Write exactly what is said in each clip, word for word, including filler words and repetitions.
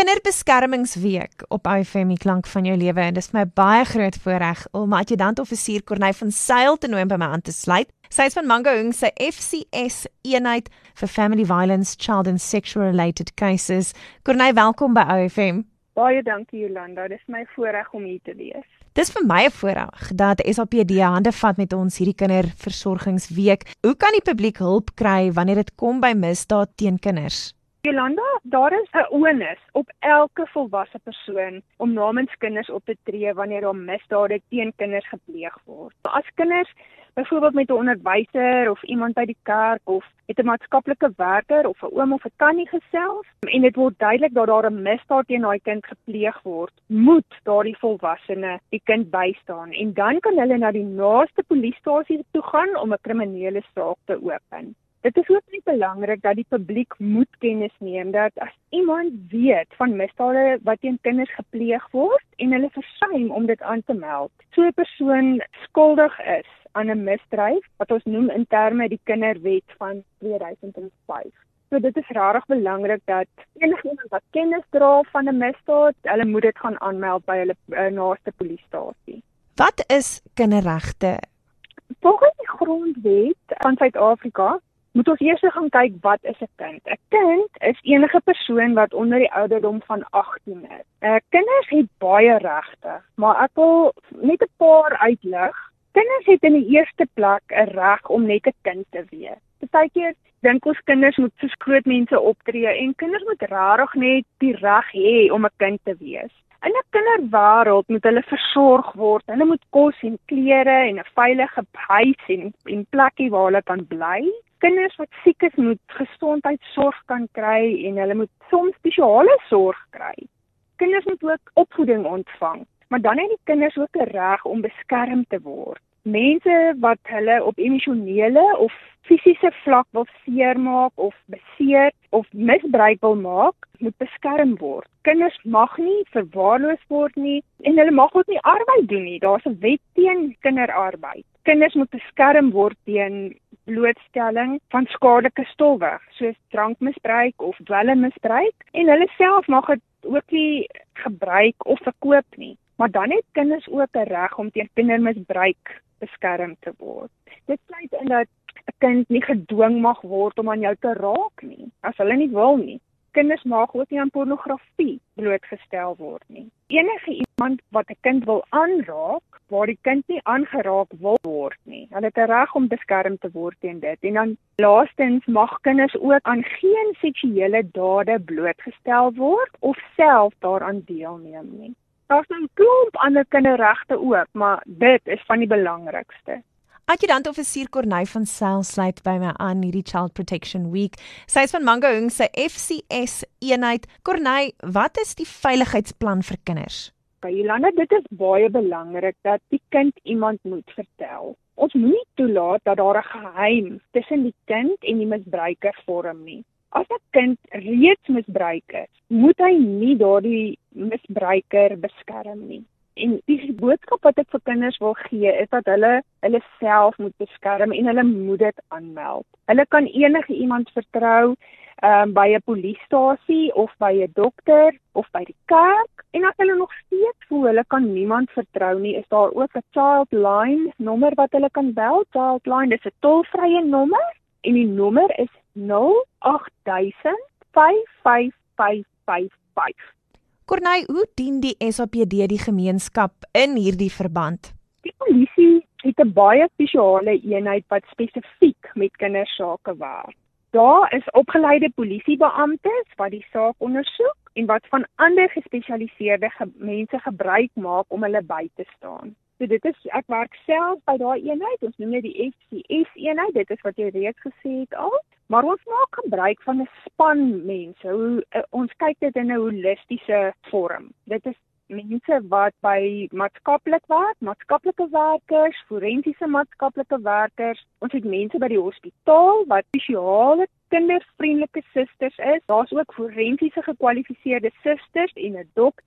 Kinderbeskermingsweek op O F M, die klank van jou lewe, en dis vir my baie groot voorreg om adjutant-offisier Corneille van Zyl te nooi by my aan te sluit. Sy is van Mangaung se F C S eenheid vir Family Violence, Child and Sexual Related Cases. Corneille, welkom by O F M. Baie dankie Jolanda, dis my voorreg om hier te wees. Dis vir my 'n voorreg dat S A P D hande vat met ons hierdie kinderversorgingsweek. Hoe kan die publiek hulp kry wanneer dit kom by misdaad teen kinders? Jolanda, daar is 'n onus op elke volwasse persoon om namens kinders op te tree wanneer daar misdade teen kinders gepleeg word. As kinders byvoorbeeld met 'n onderwyser of iemand by die kerk of met 'n maatskaplike werker of 'n oom of 'n tannie gesels en dit word duidelik dat daar 'n misdaad teen daai kind gepleeg word, moet daardie volwassene die kind bystaan en dan kan hulle na die naaste polisiestasie toe gaan om 'n kriminele saak te open. Dit is ook nie belangrik dat die publiek moet kennis neem dat as iemand weet van misdade wat teen kinders gepleeg word en hulle versuim om dit aan te meld, so 'n persoon skuldig is aan 'n misdryf wat ons noem in terme die Kinderwet van twee duisend vyf. So dit is regtig belangrik dat enigiemand wat kennis dra van 'n misdaad, hulle moet dit gaan aanmeld by hulle uh, naaste polisiestasie. Wat is kinderregte? Volgens die grondwet van Suid-Afrika moet ons eers gaan kyk wat is 'n kind. 'n Kind is enige persoon wat onder die ouderdom van agttien is. Uh, kinders het baie regte, maar ek wil net 'n paar uitlig. Kinders het in die eerste plek 'n reg om net 'n kind te wees. Partykeer dink ons kinders moet soos groot mense optree en kinders moet regtig net die reg hê om 'n kind te wees. In 'n kinderwêreld moet hulle versorg word. Hulle moet kos en klere en 'n veilige huis en 'n plekkie waar hulle kan bly. Kinders wat siek is moet gesondheidsorg kan kry en hulle moet soms spesiale sorg kry. Kinders moet ook opvoeding ontvang, maar dan het die kinders ook 'n reg om beskerm te word. Mense wat hulle op emosionele of fisiese vlak wil seermaak of beseer of misbruik wil maak, moet beskerm word. Kinders mag nie verwaarloos word nie en hulle mag ook nie arbeid doen nie. Daar's 'n wet teen kinderarbeid. Kinders moet beskerm word teen blootstelling van skadelike stowwe, soos drankmisbruik of dwelmmisbruik, en hulle self mag dit ook nie gebruik of verkoop nie. Maar dan het kinders ook 'n reg om teen kindermisbruik beskerm te word. Dit sluit in dat 'n kind nie gedwing mag word om aan jou te raak nie, as hulle nie wil nie. Kinders mag ook nie aan pornografie blootgestel word nie. Enige iemand wat 'n kind wil aanraak, waar die kind nie aangeraak wil word nie, hulle het 'n reg om beskerm te word teen dit. En dan laastens mag kinders ook aan geen seksuele dade blootgestel word of self daaraan deelneem nie. Daar's 'n klomp ander kinderregte ook, maar dit is van die belangrikste. Adjutant-offisier Corneille van Zyl sluit by my aan hierdie Child Protection Week. Sy is van Mangaung se F C S eenheid. Corneille, wat is die veiligheidsplan vir kinders? By Jolanda, dit is baie belangrik dat die kind iemand moet vertel. Ons moenie toelaat dat daar 'n geheim tussen die kind en die misbruiker vorm nie. As 'n kind reeds misbruik is, moet hy nie daardie misbruiker beskerm nie. En die boodskap wat ek vir kinders wil gee, is dat hulle hulle self moet beskerm en hulle moet dit aanmeld. Hulle kan enige iemand vertrou, um, by 'n polisiestasie of by 'n dokter of by die kerk. En as hulle nog steeds voel hulle kan niemand vertrou nie, is daar ook 'n Childline nommer wat hulle kan bel. Childline, dis 'n tolvrye nommer en die nommer is nul agt duisend vyf vyf vyf vyf vyf. Corneille, hoe dien die S A P D die gemeenskap in hierdie verband? Die polisie het 'n baie spesiale eenheid wat spesifiek met kindersake werk. Daar is opgeleide polisiebeamptes wat die saak ondersoek en wat van ander gespesialiseerde ge- mense gebruik maak om hulle by te staan. So dit is, ek werk self by daai eenheid, ons noem dit die F C S eenheid, dit is wat jy reeds gesê het al, maar ons maak gebruik van 'n span mense, hoe, uh, ons kyk dit in 'n holistiese vorm. Dit is mense wat by maatskaplik werk, maatskaplike werkers, forensiese maatskaplike werkers, ons het mense by die hospitaal wat spesiale kindervriendelike susters is, daar's ook forensiese gekwalifiseerde susters en 'n dokter,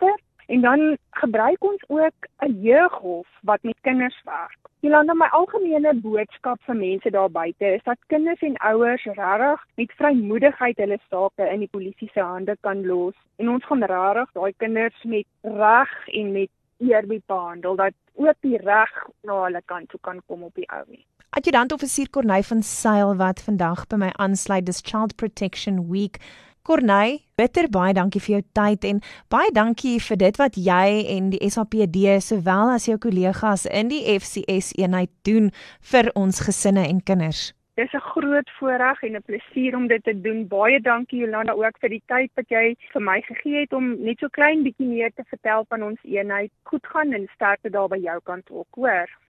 En dan gebruik ons ook 'n jeughof wat met kinders werk. Jolanda, my algemene boodskap vir mense daar buite is dat kinders en ouers regtig met vrymoedigheid hulle sake in die polisie se hande kan los. En ons gaan regtig daai kinders met reg en met eerbied behandel, dat ook die reg na hulle kant toe kan kom op die ou nie. Adjutant-offisier Corneille van Zyl wat vandag by my aansluit, dis Child Protection Week. Corneille, bitter baie dankie vir jou tyd en baie dankie vir dit wat jy en die S A P D sowel as jou kollegas in die F C S eenheid doen vir ons gesinne en kinders. Dis 'n groot voorreg en 'n plesier om dit te doen. Baie dankie Jolanda ook vir die tyd wat jy vir my gegee het om net so klein bietjie meer te vertel van ons eenheid. Goed gaan en sterkte daar by jou kant ook, hoor.